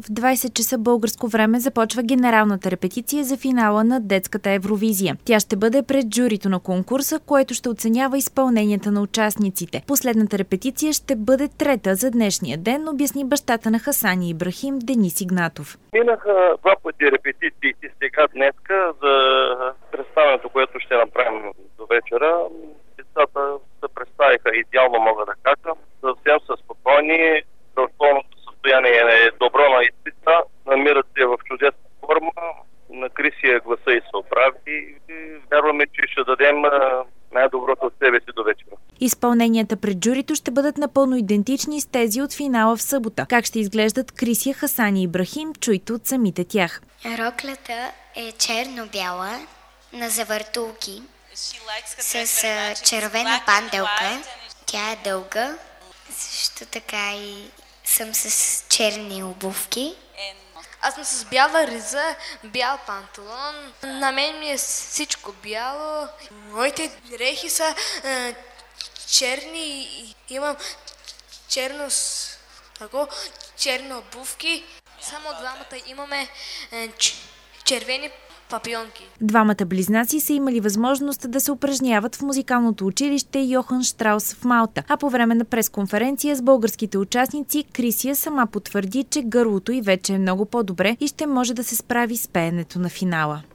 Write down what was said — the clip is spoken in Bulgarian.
В 20 часа българско време започва генералната репетиция за финала на детската Евровизия. Тя ще бъде пред журито на конкурса, което ще оценява изпълненията на участниците. Последната репетиция ще бъде трета за днешния ден, обясни бащата на Хасани Ибрахим Денис Игнатов. Минаха два пъти репетициите сега днеска за представянето, което ще направим до вечера. Децата се представиха идеално, мога да кажа. Съвсем са спокойни. Здравословното състояние е добро на изпита. Намират се в чудесна форма. На Крисия гласа и се оправи. Вярваме, че ще дадем най-доброто от себе си до вечера. Изпълненията пред журито ще бъдат напълно идентични с тези от финала в събота. Как ще изглеждат Крисия, Хасани Ибрахим, чуйте от самите тях. Роклята е черно-бяла на завъртулки с червена панделка. Тя е дълга. Също така и съм с черни обувки. Аз съм с бяла риза, бял панталон. На мен ми е всичко бяло. Моите дрехи са черни. Имам черни обувки. Само двамата имаме червени папионки. Двамата близнаци са имали възможност да се упражняват в музикалното училище Йохан Штраус в Малта, а по време на пресконференция с българските участници Крисия сама потвърди, че гърлото й вече е много по-добре и ще може да се справи с пеенето на финала.